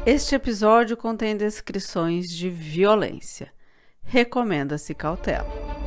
Este episódio contém descrições de violência. Recomenda-se cautela.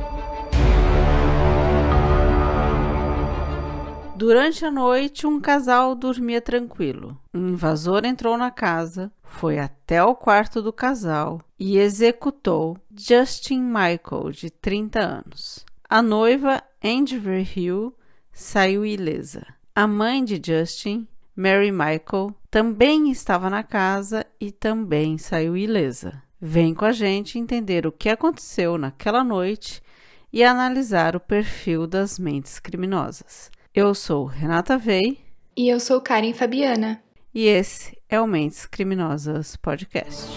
Durante a noite, um casal dormia tranquilo. Um invasor entrou na casa, foi até o quarto do casal e executou Justin Michael, de 30 anos. A noiva, Andrew Hill, saiu ilesa. A mãe de Justin, Mary Michael, também estava na casa e também saiu ilesa. Vem com a gente entender o que aconteceu naquela noite e analisar o perfil das mentes criminosas. Eu sou Renata Vey. E eu sou Karen Fabiana. E esse é o Mentes Criminosas Podcast.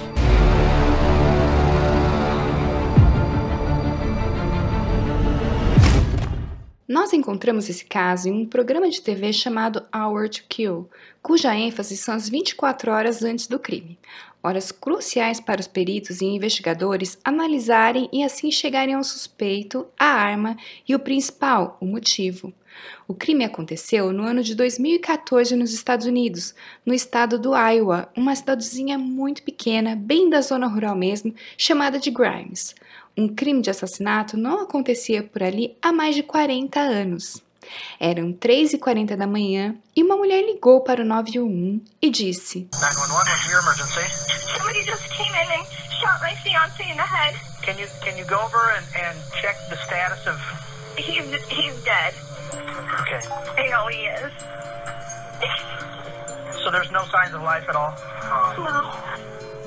Nós encontramos esse caso em um programa de TV chamado Hour to Kill, cuja ênfase são as 24 horas antes do crime. Horas cruciais para os peritos e investigadores analisarem e assim chegarem ao suspeito, a arma e o principal, o motivo. O crime aconteceu no ano de 2014 nos Estados Unidos, no estado do Iowa, uma cidadezinha muito pequena, bem da zona rural mesmo, chamada de Grimes. Um crime de assassinato não acontecia por ali há mais de 40 anos. Eram 3h40 da manhã e uma mulher ligou para o 911 e disse: 911, what's your emergency? Somebody just came in and shot my fiancé in the head. Can you go over and check the status of... He's dead. Okay. I know he is. So there's no signs of life at all? No.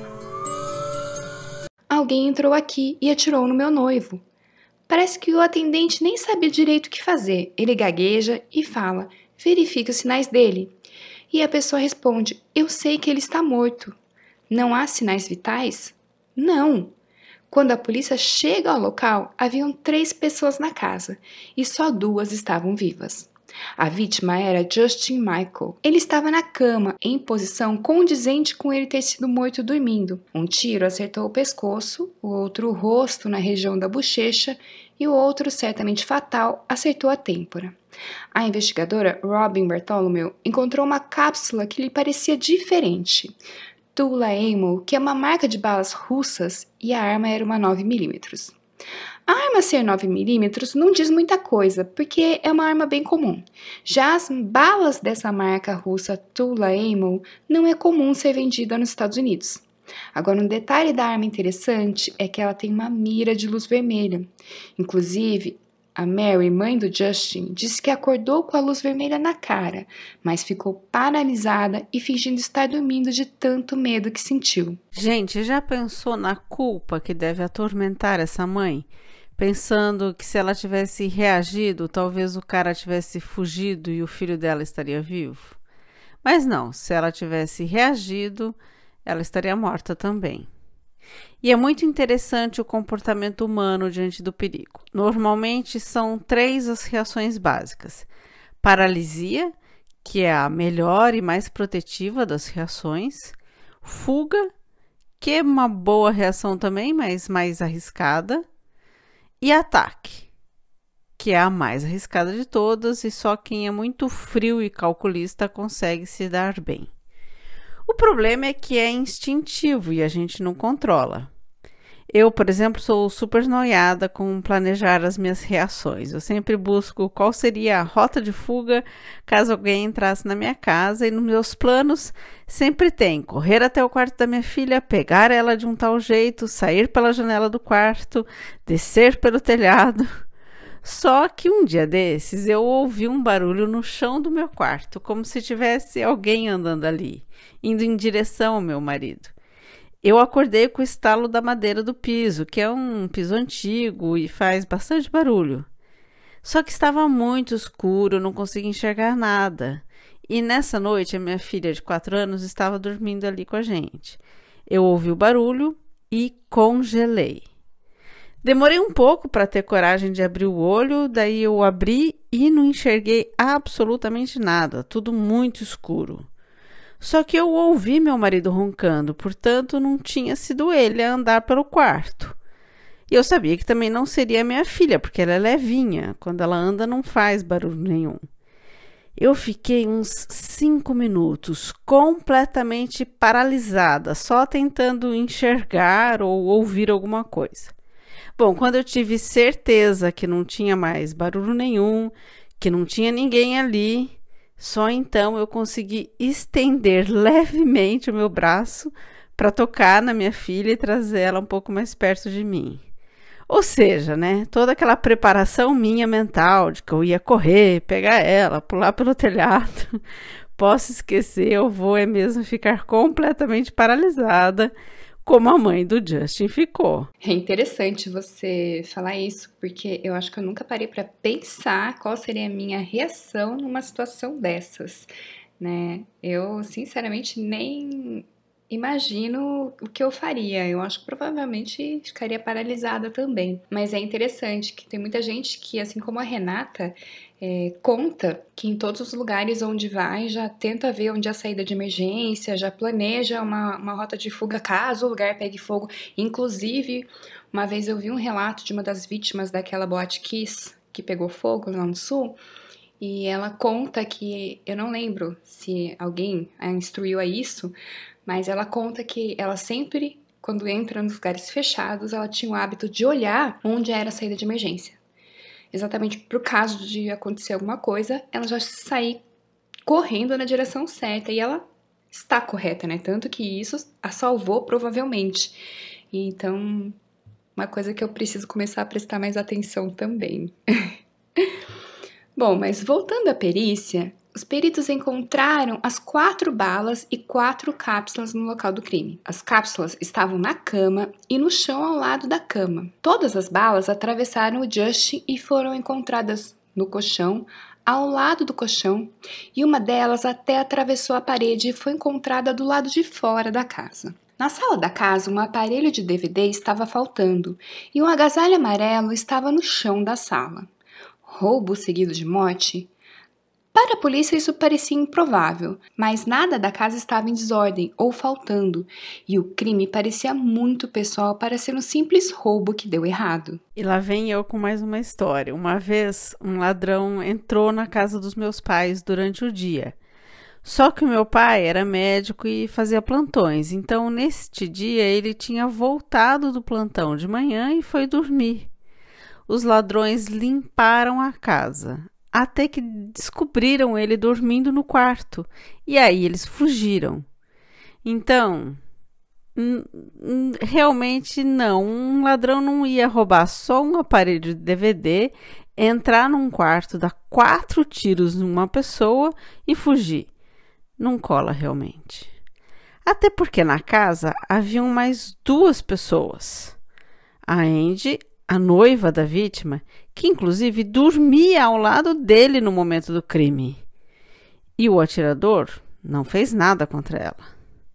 Alguém entrou aqui e atirou no meu noivo. Parece que o atendente nem sabia direito o que fazer. Ele gagueja e fala: verifique os sinais dele. E a pessoa responde: eu sei que ele está morto. Não há sinais vitais? Não. Quando a polícia chega ao local, haviam 3 pessoas na casa e só 2 estavam vivas. A vítima era Justin Michael. Ele estava na cama, em posição condizente com ele ter sido morto dormindo. Um tiro acertou o pescoço, o outro o rosto na região da bochecha e o outro, certamente fatal, acertou a têmpora. A investigadora Robin Bartholomew encontrou uma cápsula que lhe parecia diferente. Tula Ammo, que é uma marca de balas russas, e a arma era uma 9mm. A arma ser 9mm não diz muita coisa, porque é uma arma bem comum. Já as balas dessa marca russa Tula Ammo não é comum ser vendida nos Estados Unidos. Agora, um detalhe da arma interessante é que ela tem uma mira de luz vermelha. Inclusive, a Mary, mãe do Justin, disse que acordou com a luz vermelha na cara, mas ficou paralisada e fingindo estar dormindo de tanto medo que sentiu. Gente, já pensou na culpa que deve atormentar essa mãe? Pensando que se ela tivesse reagido, talvez o cara tivesse fugido e o filho dela estaria vivo? Mas não, se ela tivesse reagido, ela estaria morta também. E é muito interessante o comportamento humano diante do perigo. Normalmente são 3 as reações básicas: paralisia, que é a melhor e mais protetiva das reações; fuga, que é uma boa reação também, mas mais arriscada; e ataque, que é a mais arriscada de todas e só quem é muito frio e calculista consegue se dar bem. O problema é que é instintivo e a gente não controla. Eu, por exemplo, sou super noiada com planejar as minhas reações. Eu sempre busco qual seria a rota de fuga caso alguém entrasse na minha casa, e nos meus planos sempre tem correr até o quarto da minha filha, pegar ela de um tal jeito, sair pela janela do quarto, descer pelo telhado. Só que um dia desses eu ouvi um barulho no chão do meu quarto, como se tivesse alguém andando ali, indo em direção ao meu marido. Eu acordei com o estalo da madeira do piso, que é um piso antigo e faz bastante barulho. Só que estava muito escuro, eu não conseguia enxergar nada. E nessa noite a minha filha de 4 anos estava dormindo ali com a gente. Eu ouvi o barulho e congelei. Demorei um pouco para ter coragem de abrir o olho, daí eu abri e não enxerguei absolutamente nada, tudo muito escuro. Só que eu ouvi meu marido roncando, portanto não tinha sido ele a andar pelo quarto. E eu sabia que também não seria minha filha, porque ela é levinha, quando ela anda não faz barulho nenhum. Eu fiquei uns 5 minutos completamente paralisada, só tentando enxergar ou ouvir alguma coisa. Bom, quando eu tive certeza que não tinha mais barulho nenhum, que não tinha ninguém ali, só então eu consegui estender levemente o meu braço para tocar na minha filha e trazer ela um pouco mais perto de mim. Ou seja, né, toda aquela preparação minha mental de que eu ia correr, pegar ela, pular pelo telhado, posso esquecer, eu vou mesmo ficar completamente paralisada, como a mãe do Justin ficou. É interessante você falar isso, porque eu acho que eu nunca parei para pensar qual seria a minha reação numa situação dessas, né? Eu, sinceramente, nem imagino o que eu faria. Eu acho que provavelmente ficaria paralisada também. Mas é interessante que tem muita gente que, assim como a Renata, conta que em todos os lugares onde vai já tenta ver onde é a saída de emergência, já planeja uma rota de fuga caso o lugar pegue fogo. Inclusive, uma vez eu vi um relato de uma das vítimas daquela boate Kiss que pegou fogo lá no sul. E ela conta que, eu não lembro se alguém a instruiu a isso, mas ela conta que ela sempre, quando entra nos lugares fechados, ela tinha o hábito de olhar onde era a saída de emergência. Exatamente pro caso de acontecer alguma coisa, ela já sair correndo na direção certa. E ela está correta, né? Tanto que isso a salvou provavelmente. Então, uma coisa que eu preciso começar a prestar mais atenção também. Bom, mas voltando à perícia, os peritos encontraram as 4 balas e 4 cápsulas no local do crime. As cápsulas estavam na cama e no chão ao lado da cama. Todas as balas atravessaram o Justin e foram encontradas no colchão, ao lado do colchão, e uma delas até atravessou a parede e foi encontrada do lado de fora da casa. Na sala da casa, um aparelho de DVD estava faltando e um agasalho amarelo estava no chão da sala. Roubo seguido de morte? Para a polícia isso parecia improvável, mas nada da casa estava em desordem ou faltando, e o crime parecia muito pessoal para ser um simples roubo que deu errado. E lá vem eu com mais uma história. Uma vez, um ladrão entrou na casa dos meus pais durante o dia. Só que o meu pai era médico e fazia plantões, então neste dia ele tinha voltado do plantão de manhã e foi dormir. Os ladrões limparam a casa, até que descobriram ele dormindo no quarto, e aí eles fugiram. Então, realmente não, um ladrão não ia roubar só um aparelho de DVD, entrar num quarto, dar 4 tiros numa pessoa e fugir. Não cola realmente. Até porque na casa haviam mais 2 pessoas. A Andy, a noiva da vítima, que inclusive dormia ao lado dele no momento do crime. E o atirador não fez nada contra ela.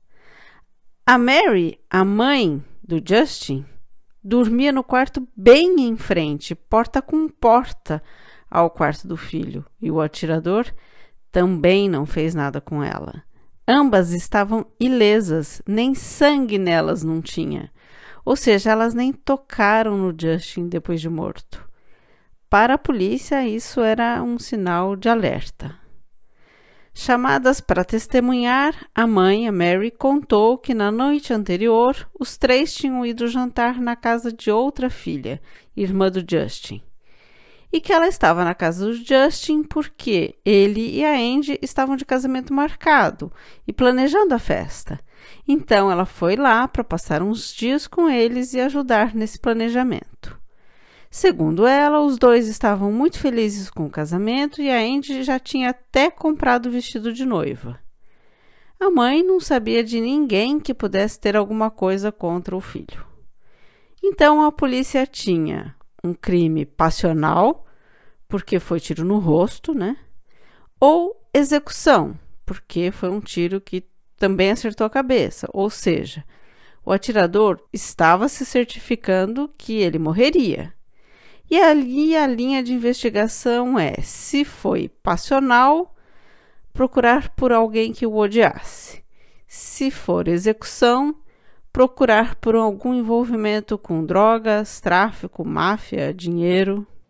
A Mary, a mãe do Justin, dormia no quarto bem em frente, porta com porta ao quarto do filho. E o atirador também não fez nada com ela. Ambas estavam ilesas, nem sangue nelas não tinha. Ou seja, elas nem tocaram no Justin depois de morto. Para a polícia, isso era um sinal de alerta. Chamadas para testemunhar, a mãe, a Mary, contou que na noite anterior, os 3 tinham ido jantar na casa de outra filha, irmã do Justin. E que ela estava na casa do Justin porque ele e a Andy estavam de casamento marcado e planejando a festa. Então, ela foi lá para passar uns dias com eles e ajudar nesse planejamento. Segundo ela, os 2 estavam muito felizes com o casamento e a Andy já tinha até comprado o vestido de noiva. A mãe não sabia de ninguém que pudesse ter alguma coisa contra o filho. Então, a polícia tinha um crime passional, porque foi tiro no rosto, né? Ou execução, porque foi um tiro que também acertou a cabeça, ou seja, o atirador estava se certificando que ele morreria. E ali a linha de investigação é, se foi passional, procurar por alguém que o odiasse. Se for execução, procurar por algum envolvimento com drogas, tráfico, máfia, dinheiro.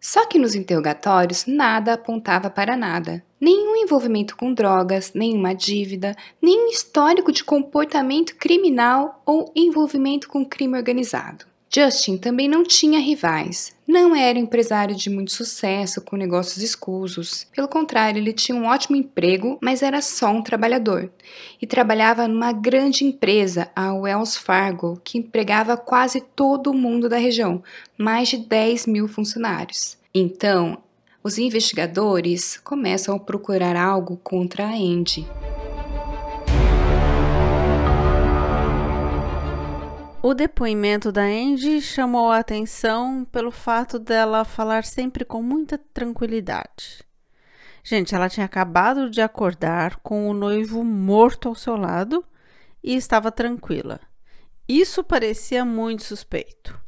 Só que nos interrogatórios nada apontava para nada. Nenhum envolvimento com drogas, nenhuma dívida, nenhum histórico de comportamento criminal ou envolvimento com crime organizado. Justin também não tinha rivais. Não era um empresário de muito sucesso com negócios escusos. Pelo contrário, ele tinha um ótimo emprego, mas era só um trabalhador. E trabalhava numa grande empresa, a Wells Fargo, que empregava quase todo mundo da região, mais de 10 mil funcionários. Então, os investigadores começam a procurar algo contra a Andy. O depoimento da Andy chamou a atenção pelo fato dela falar sempre com muita tranquilidade. Gente, ela tinha acabado de acordar com o noivo morto ao seu lado e estava tranquila. Isso parecia muito suspeito.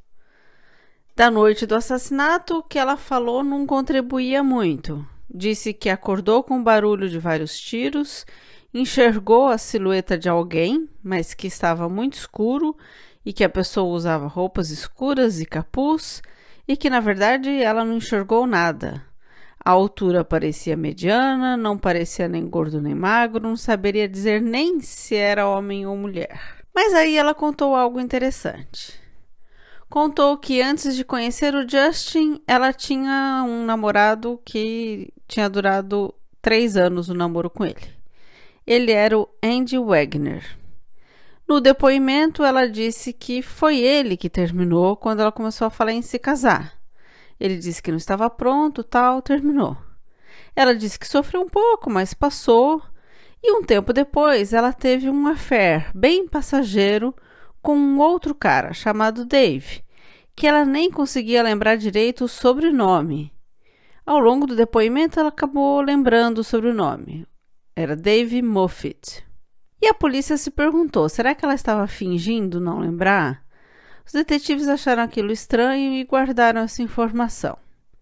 Da noite do assassinato, o que ela falou não contribuía muito. Disse que acordou com o barulho de vários tiros, enxergou a silhueta de alguém, mas que estava muito escuro e que a pessoa usava roupas escuras e capuz, e que na verdade ela não enxergou nada. A altura parecia mediana, não parecia nem gordo nem magro, não saberia dizer nem se era homem ou mulher. Mas aí ela contou algo interessante. Contou que antes de conhecer o Justin, ela tinha um namorado que tinha durado 3 anos o namoro com ele. Ele era o Andy Wagner. No depoimento, ela disse que foi ele que terminou quando ela começou a falar em se casar. Ele disse que não estava pronto, tal, terminou. Ela disse que sofreu um pouco, mas passou. E um tempo depois, ela teve um affair bem passageiro com um outro cara chamado Dave, que ela nem conseguia lembrar direito o sobrenome. Ao longo do depoimento, ela acabou lembrando o sobrenome. Era Dave Moffitt. E a polícia se perguntou, será que ela estava fingindo não lembrar? Os detetives acharam aquilo estranho e guardaram essa informação.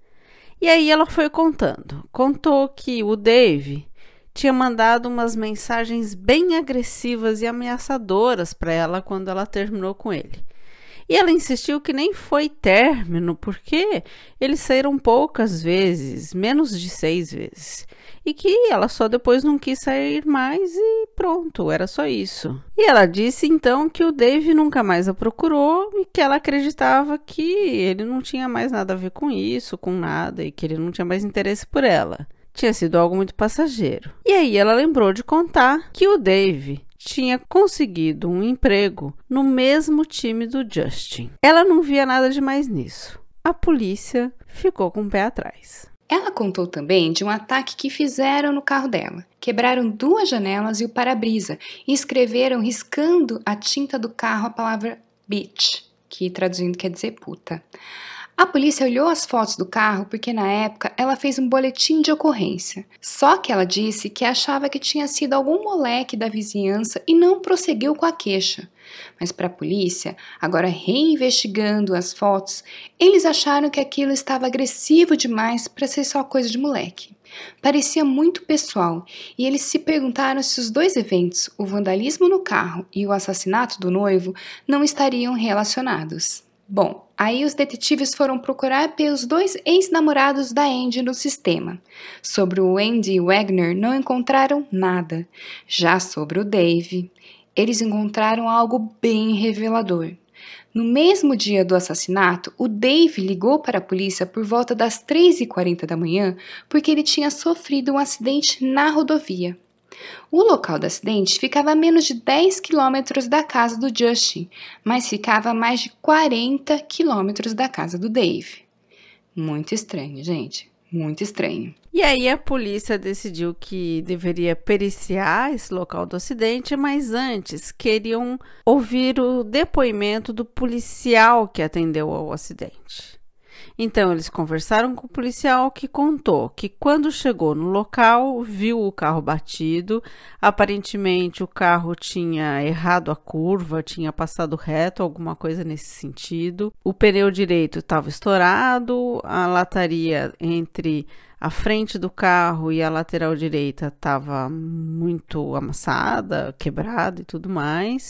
E aí ela foi contando. Contou que o Dave tinha mandado umas mensagens bem agressivas e ameaçadoras para ela quando ela terminou com ele. E ela insistiu que nem foi término, porque eles saíram poucas vezes, menos de 6 vezes. E que ela só depois não quis sair mais e pronto, era só isso. E ela disse então que o Dave nunca mais a procurou e que ela acreditava que ele não tinha mais nada a ver com isso, com nada, e que ele não tinha mais interesse por ela. Tinha sido algo muito passageiro. E aí ela lembrou de contar que o Dave tinha conseguido um emprego no mesmo time do Justin. Ela não via nada demais nisso. A polícia ficou com o pé atrás. Ela contou também de um ataque que fizeram no carro dela. Quebraram 2 janelas e o para-brisa e escreveram riscando a tinta do carro a palavra bitch, que traduzindo quer dizer puta. A polícia olhou as fotos do carro porque na época ela fez um boletim de ocorrência. Só que ela disse que achava que tinha sido algum moleque da vizinhança e não prosseguiu com a queixa. Mas para a polícia, agora reinvestigando as fotos, eles acharam que aquilo estava agressivo demais para ser só coisa de moleque. Parecia muito pessoal e eles se perguntaram se os 2 eventos, o vandalismo no carro e o assassinato do noivo, não estariam relacionados. Bom, aí os detetives foram procurar pelos 2 ex-namorados da Andy no sistema. Sobre o Andy Wagner não encontraram nada. Já sobre o Dave, eles encontraram algo bem revelador. No mesmo dia do assassinato, o Dave ligou para a polícia por volta das 3h40 da manhã porque ele tinha sofrido um acidente na rodovia. O local do acidente ficava a menos de 10 quilômetros da casa do Justin, mas ficava a mais de 40 quilômetros da casa do Dave. Muito estranho, gente. Muito estranho. E aí a polícia decidiu que deveria periciar esse local do acidente, mas antes queriam ouvir o depoimento do policial que atendeu ao acidente. Então, eles conversaram com o policial que contou que quando chegou no local, viu o carro batido. Aparentemente, o carro tinha errado a curva, tinha passado reto, alguma coisa nesse sentido. O pneu direito estava estourado, a lataria entre a frente do carro e a lateral direita estava muito amassada, quebrada e tudo mais.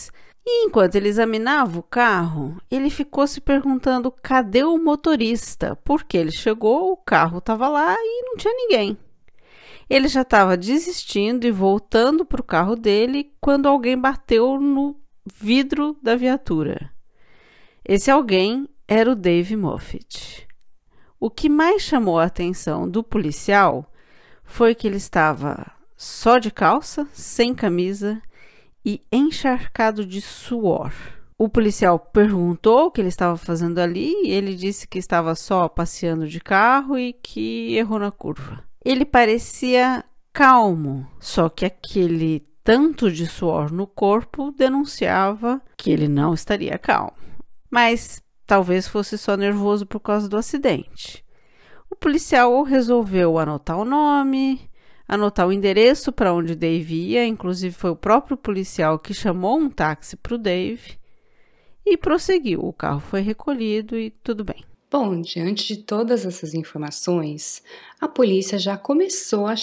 E enquanto ele examinava o carro, ele ficou se perguntando cadê o motorista, porque ele chegou, o carro estava lá e não tinha ninguém. Ele já estava desistindo e voltando para o carro dele quando alguém bateu no vidro da viatura. Esse alguém era o Dave Moffitt. O que mais chamou a atenção do policial foi que ele estava só de calça, sem camisa e encharcado de suor. O policial perguntou o que ele estava fazendo ali e ele disse que estava só passeando de carro e que errou na curva. Ele parecia calmo, só que aquele tanto de suor no corpo denunciava que ele não estaria calmo. Mas talvez fosse só nervoso por causa do acidente. O policial resolveu anotar o nome, anotar o endereço para onde Dave ia, inclusive foi o próprio policial que chamou um táxi para o Dave e prosseguiu. O carro foi recolhido e tudo bem. Bom, diante de todas essas informações, a polícia já começou a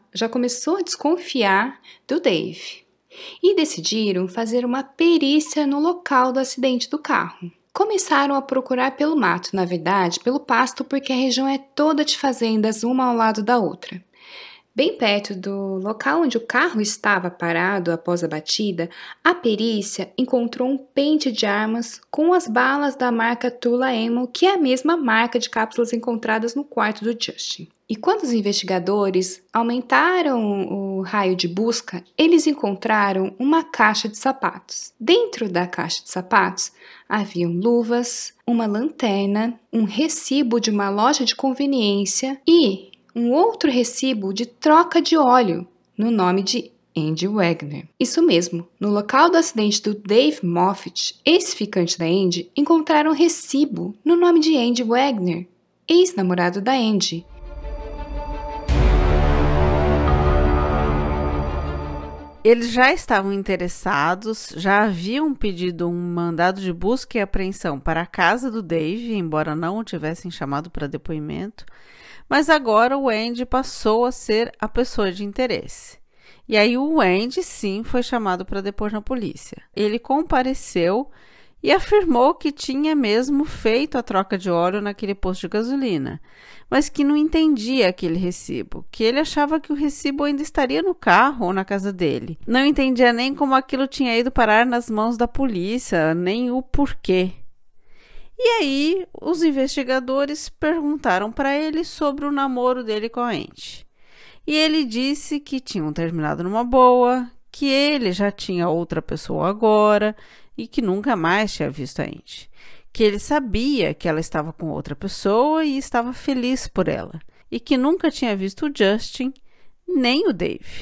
desconfiar do Dave e decidiram fazer uma perícia no local do acidente do carro. Começaram a procurar pelo mato, na verdade, pelo pasto, porque a região é toda de fazendas, uma ao lado da outra. Bem perto do local onde o carro estava parado após a batida, a perícia encontrou um pente de armas com as balas da marca Tula Ammo, que é a mesma marca de cápsulas encontradas no quarto do Justin. E quando os investigadores aumentaram o raio de busca, eles encontraram uma caixa de sapatos. Dentro da caixa de sapatos haviam luvas, uma lanterna, um recibo de uma loja de conveniência e um outro recibo de troca de óleo no nome de Andy Wagner. Isso mesmo, no local do acidente do Dave Moffitt, ex-ficante da Andy, encontraram um recibo no nome de Andy Wagner, ex-namorado da Andy. Eles já estavam interessados, já haviam pedido um mandado de busca e apreensão para a casa do Dave, embora não o tivessem chamado para depoimento, mas agora o Andy passou a ser a pessoa de interesse. E aí o Andy sim foi chamado para depor na polícia. Ele compareceu e afirmou que tinha mesmo feito a troca de óleo naquele posto de gasolina, mas que não entendia aquele recibo, que ele achava que o recibo ainda estaria no carro ou na casa dele. Não entendia nem como aquilo tinha ido parar nas mãos da polícia, nem o porquê. E aí, os investigadores perguntaram para ele sobre o namoro dele com a Andy. E ele disse que tinham terminado numa boa, que ele já tinha outra pessoa agora e que nunca mais tinha visto a Andy. Que ele sabia que ela estava com outra pessoa e estava feliz por ela. E que nunca tinha visto o Justin, nem o Dave.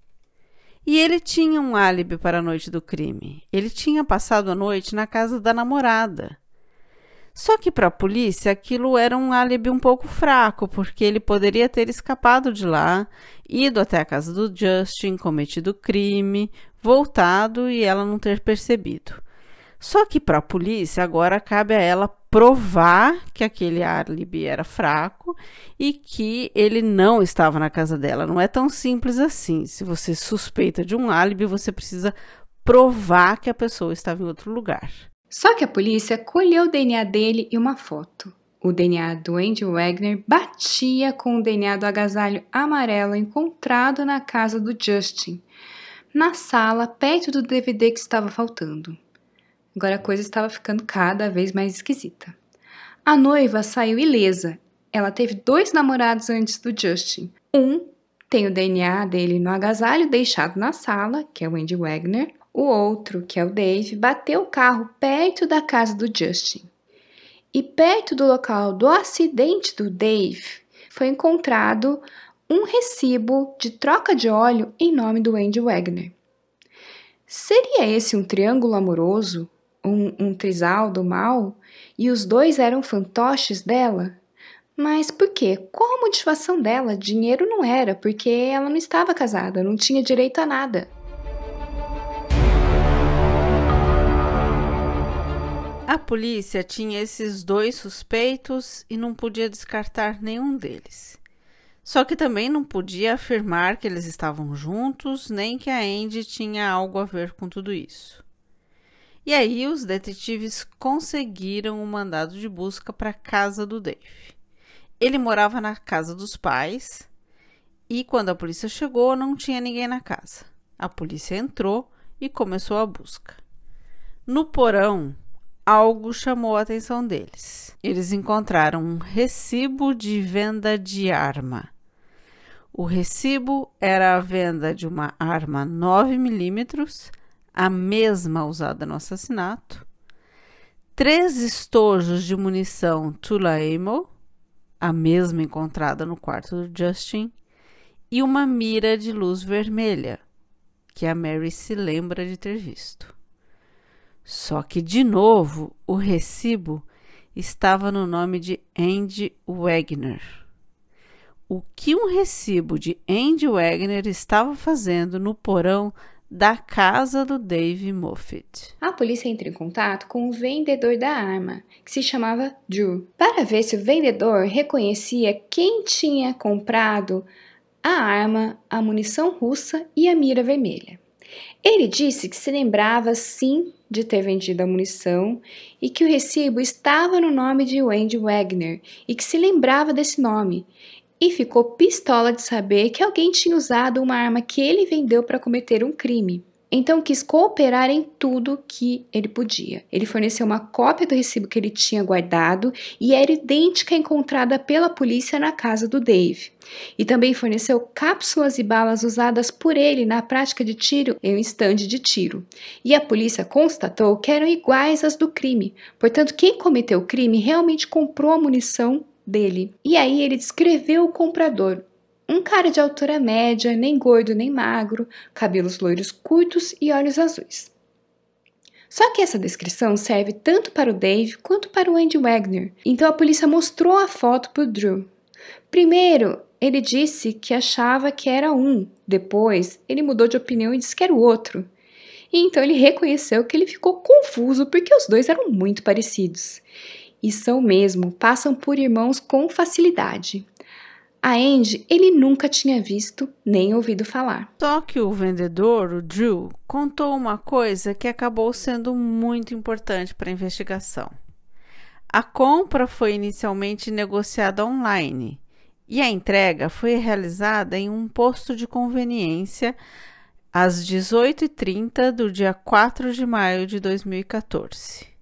E ele tinha um álibi para a noite do crime. Ele tinha passado a noite na casa da namorada. Só que para a polícia aquilo era um álibi um pouco fraco, porque ele poderia ter escapado de lá, ido até a casa do Justin, cometido o crime, voltado e ela não ter percebido. Só que para a polícia agora cabe a ela provar que aquele álibi era fraco e que ele não estava na casa dela. Não é tão simples assim. Se você suspeita de um álibi, você precisa provar que a pessoa estava em outro lugar. Só que a polícia colheu o DNA dele e uma foto. O DNA do Andy Wagner batia com o DNA do agasalho amarelo encontrado na casa do Justin, na sala perto do DVD que estava faltando. Agora a coisa estava ficando cada vez mais esquisita. A noiva saiu ilesa. Ela teve 2 namorados antes do Justin. Um tem o DNA dele no agasalho deixado na sala, que é o Andy Wagner. O outro, que é o Dave, bateu o carro perto da casa do Justin. E perto do local do acidente do Dave, foi encontrado um recibo de troca de óleo em nome do Andy Wagner. Seria esse um triângulo amoroso? Um trisal do mal? E os 2 eram fantoches dela? Mas por quê? Qual a motivação dela? Dinheiro não era, porque ela não estava casada, não tinha direito a nada. A polícia tinha esses 2 suspeitos e não podia descartar nenhum deles. Só que também não podia afirmar que eles estavam juntos, nem que a Andy tinha algo a ver com tudo isso. E aí os detetives conseguiram um mandado de busca para a casa do Dave. Ele morava na casa dos pais e quando a polícia chegou não tinha ninguém na casa. A polícia entrou e começou a busca. No porão, algo chamou a atenção deles. Eles encontraram um recibo de venda de arma. O recibo era a venda de uma arma 9mm, a mesma usada no assassinato, 3 estojos de munição Tula Ammo, a mesma encontrada no quarto do Justin, e uma mira de luz vermelha, que a Mary se lembra de ter visto. Só que, de novo, o recibo estava no nome de Andy Wagner. O que um recibo de Andy Wagner estava fazendo no porão da casa do Dave Moffitt? A polícia entra em contato com o vendedor da arma, que se chamava Drew, para ver se o vendedor reconhecia quem tinha comprado a arma, a munição russa e a mira vermelha. Ele disse que se lembrava sim de ter vendido a munição e que o recibo estava no nome de Andy Wagner e que se lembrava desse nome. E ficou pistola de saber que alguém tinha usado uma arma que ele vendeu para cometer um crime. Então quis cooperar em tudo que ele podia. Ele forneceu uma cópia do recibo que ele tinha guardado e era idêntica à encontrada pela polícia na casa do Dave. E também forneceu cápsulas e balas usadas por ele na prática de tiro em um estande de tiro. E a polícia constatou que eram iguais às do crime. Portanto, quem cometeu o crime realmente comprou a munição dele. E aí ele descreveu o comprador. Um cara de altura média, nem gordo nem magro, cabelos loiros curtos e olhos azuis. Só que essa descrição serve tanto para o Dave quanto para o Andy Wagner. Então a polícia mostrou a foto para o Drew. Primeiro, ele disse que achava que era um. Depois, ele mudou de opinião e disse que era o outro. E então ele reconheceu que ele ficou confuso porque os dois eram muito parecidos. E são mesmo, passam por irmãos com facilidade. A Andy, ele nunca tinha visto nem ouvido falar. Só que o vendedor, o Drew, contou uma coisa que acabou sendo muito importante para a investigação. A compra foi inicialmente negociada online e a entrega foi realizada em um posto de conveniência às 18h30 do dia 4 de maio de 2014.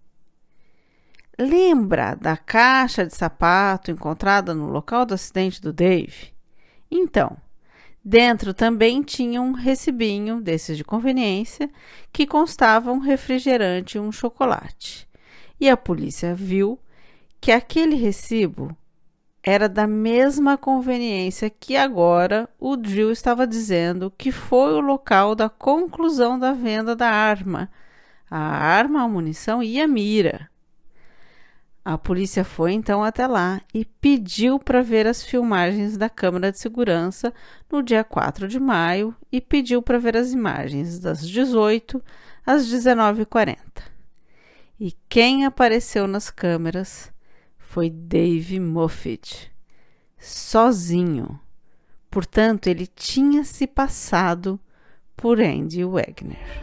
Lembra da caixa de sapato encontrada no local do acidente do Dave? Então, dentro também tinha um recibinho desses de conveniência que constava um refrigerante e um chocolate. E a polícia viu que aquele recibo era da mesma conveniência que agora o Drew estava dizendo que foi o local da conclusão da venda da arma. A arma, a munição e a mira. A polícia foi então até lá e pediu para ver as filmagens da câmera de segurança no dia 4 de maio e pediu para ver as imagens das 18 às 19h40. E quem apareceu nas câmeras foi Dave Moffitt, sozinho. Portanto, ele tinha se passado por Andy Wagner.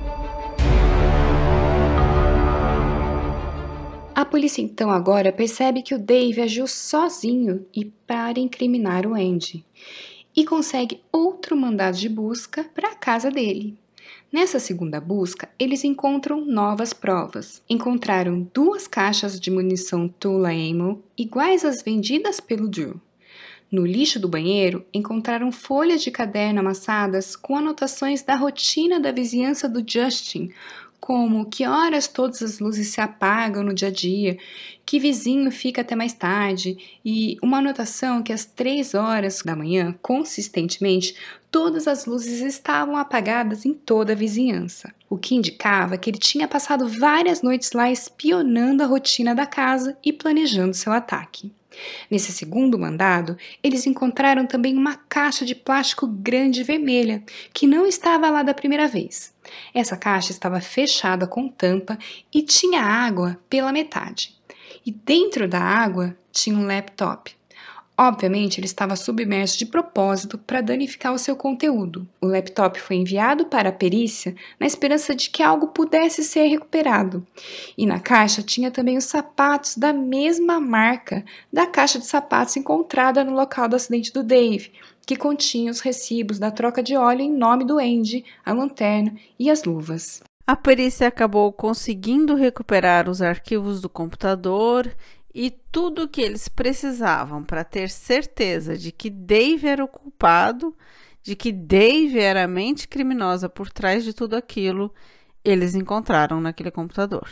A polícia então agora percebe que o Dave agiu sozinho e para incriminar o Andy e consegue outro mandado de busca para a casa dele. Nessa segunda busca, eles encontram novas provas. Encontraram 2 caixas de munição Tula Ammo iguais às vendidas pelo Drew. No lixo do banheiro, encontraram folhas de caderno amassadas com anotações da rotina da vizinhança do Justin, como que horas todas as luzes se apagam no dia a dia, que vizinho fica até mais tarde, e uma anotação que às 3 horas da manhã, consistentemente, todas as luzes estavam apagadas em toda a vizinhança, o que indicava que ele tinha passado várias noites lá espionando a rotina da casa e planejando seu ataque. Nesse segundo mandado, eles encontraram também uma caixa de plástico grande vermelha, que não estava lá da primeira vez. Essa caixa estava fechada com tampa e tinha água pela metade. E dentro da água tinha um laptop. Obviamente, ele estava submerso de propósito para danificar o seu conteúdo. O laptop foi enviado para a perícia na esperança de que algo pudesse ser recuperado. E na caixa tinha também os sapatos da mesma marca da caixa de sapatos encontrada no local do acidente do Dave, que continha os recibos da troca de óleo em nome do Andy, a lanterna e as luvas. A perícia acabou conseguindo recuperar os arquivos do computador e tudo o que eles precisavam para ter certeza de que Dave era o culpado, de que Dave era a mente criminosa por trás de tudo aquilo, eles encontraram naquele computador.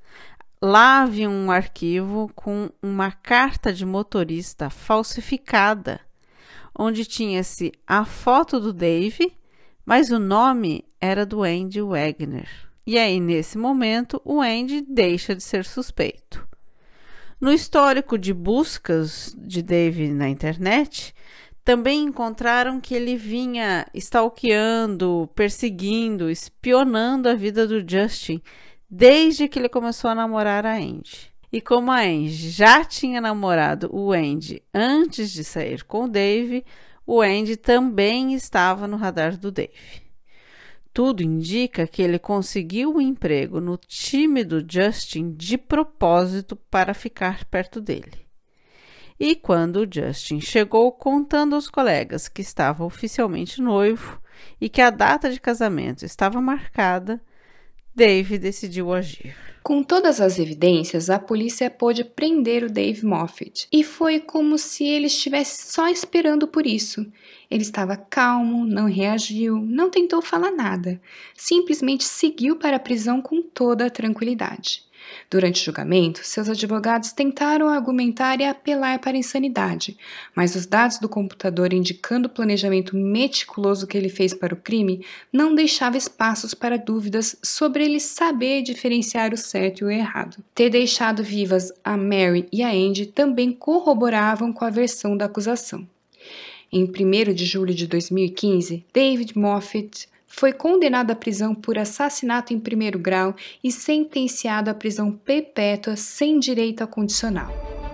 Lá havia um arquivo com uma carta de motorista falsificada, onde tinha-se a foto do Dave, mas o nome era do Andy Wagner. E aí, nesse momento, o Andy deixa de ser suspeito. No histórico de buscas de Dave na internet, também encontraram que ele vinha stalkeando, perseguindo, espionando a vida do Justin desde que ele começou a namorar a Andy. E como a Andy já tinha namorado o Andy antes de sair com o Dave, o Andy também estava no radar do Dave. Tudo indica que ele conseguiu um emprego no time do Justin de propósito para ficar perto dele. E quando o Justin chegou contando aos colegas que estava oficialmente noivo e que a data de casamento estava marcada, Dave decidiu agir. Com todas as evidências, a polícia pôde prender o Dave Moffett. E foi como se ele estivesse só esperando por isso. Ele estava calmo, não reagiu, não tentou falar nada. Simplesmente seguiu para a prisão com toda a tranquilidade. Durante o julgamento, seus advogados tentaram argumentar e apelar para a insanidade, mas os dados do computador indicando o planejamento meticuloso que ele fez para o crime não deixava espaços para dúvidas sobre ele saber diferenciar o certo e o errado. Ter deixado vivas a Mary e a Andy também corroboravam com a versão da acusação. Em 1º de julho de 2015, David Moffett foi condenado à prisão por assassinato em 1º grau e sentenciado à prisão perpétua sem direito a condicional.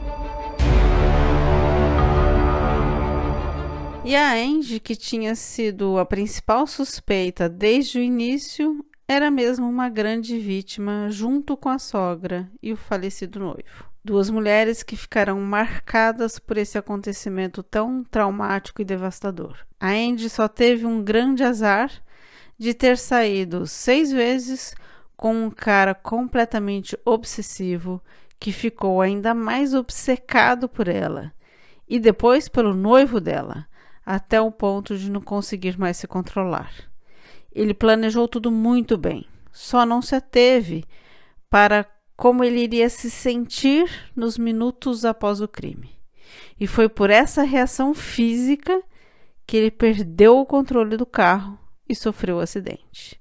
E a Andy, que tinha sido a principal suspeita desde o início, era mesmo uma grande vítima junto com a sogra e o falecido noivo. 2 mulheres que ficaram marcadas por esse acontecimento tão traumático e devastador. A Andy só teve um grande azar de ter saído 6 vezes com um cara completamente obsessivo que ficou ainda mais obcecado por ela e depois pelo noivo dela, até o ponto de não conseguir mais se controlar. Ele planejou tudo muito bem, só não se ateve para como ele iria se sentir nos minutos após o crime. E foi por essa reação física que ele perdeu o controle do carro e sofreu o acidente.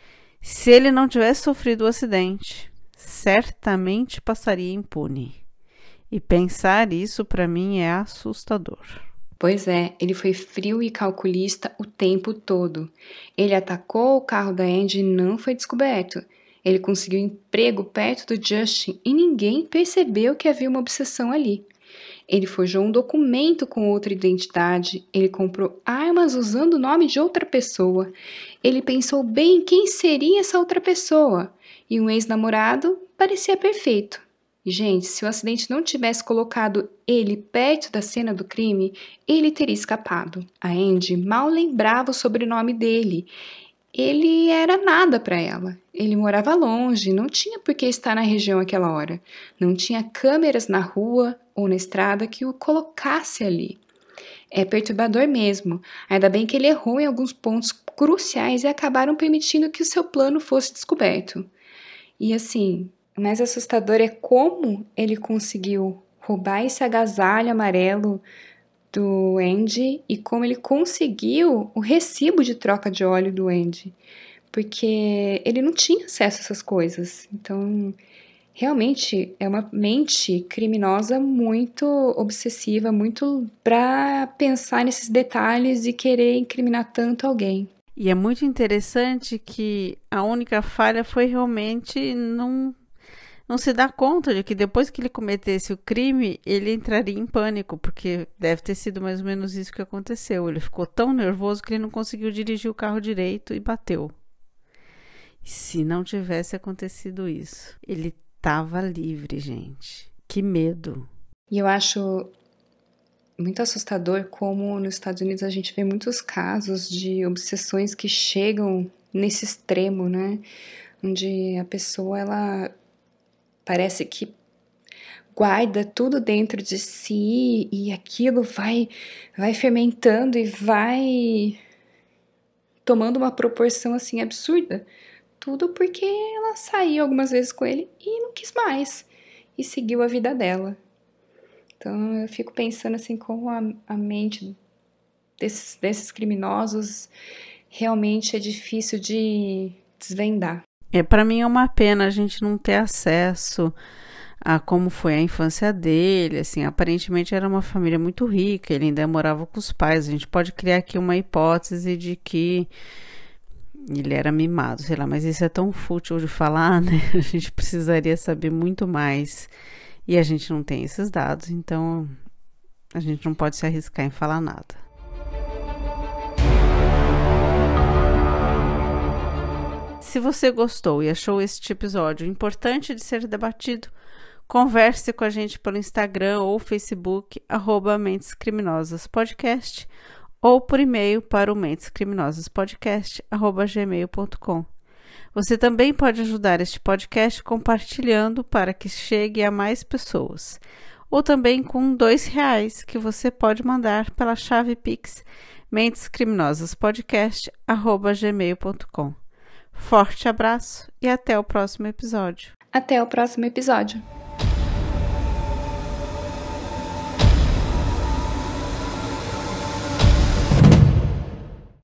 Se ele não tivesse sofrido o acidente, certamente passaria impune. E pensar isso para mim é assustador. Pois é, ele foi frio e calculista o tempo todo. Ele atacou o carro da Andy e não foi descoberto. Ele conseguiu emprego perto do Justin e ninguém percebeu que havia uma obsessão ali. Ele forjou um documento com outra identidade, ele comprou armas usando o nome de outra pessoa, ele pensou bem quem seria essa outra pessoa, e um ex-namorado parecia perfeito. E, gente, se o acidente não tivesse colocado ele perto da cena do crime, ele teria escapado. A Andy mal lembrava o sobrenome dele. Ele era nada para ela. Ele morava longe, não tinha por que estar na região àquela hora. Não tinha câmeras na rua ou na estrada que o colocasse ali. É perturbador mesmo. Ainda bem que ele errou em alguns pontos cruciais e acabaram permitindo que o seu plano fosse descoberto. E assim, o mais assustador é como ele conseguiu roubar esse agasalho amarelo do Andy e como ele conseguiu o recibo de troca de óleo do Andy, porque ele não tinha acesso a essas coisas. Então, realmente é uma mente criminosa muito obsessiva, muito para pensar nesses detalhes e querer incriminar tanto alguém. E é muito interessante que a única falha foi realmente não não se dá conta de que depois que ele cometesse o crime, ele entraria em pânico, porque deve ter sido mais ou menos isso que aconteceu. Ele ficou tão nervoso que ele não conseguiu dirigir o carro direito e bateu. E se não tivesse acontecido isso, ele estava livre, gente. Que medo. E eu acho muito assustador como nos Estados Unidos a gente vê muitos casos de obsessões que chegam nesse extremo, né? Onde a pessoa, ela parece que guarda tudo dentro de si e aquilo vai fermentando e vai tomando uma proporção assim absurda. Tudo porque ela saiu algumas vezes com ele e não quis mais e seguiu a vida dela. Então eu fico pensando assim como a mente desses criminosos realmente é difícil de desvendar. Para mim é uma pena a gente não ter acesso a como foi a infância dele, assim, aparentemente era uma família muito rica, ele ainda morava com os pais, a gente pode criar aqui uma hipótese de que ele era mimado, sei lá, mas isso é tão fútil de falar, né, a gente precisaria saber muito mais, e a gente não tem esses dados, então a gente não pode se arriscar em falar nada. Se você gostou e achou este episódio importante de ser debatido, converse com a gente pelo Instagram ou Facebook, @Mentes Criminosas Podcast, ou por e-mail para o mentescriminosaspodcast@gmail.com. Você também pode ajudar este podcast compartilhando para que chegue a mais pessoas, ou também com R$2 que você pode mandar pela chave Pix mentescriminosaspodcast@gmail.com. Forte abraço e até o próximo episódio. Até o próximo episódio.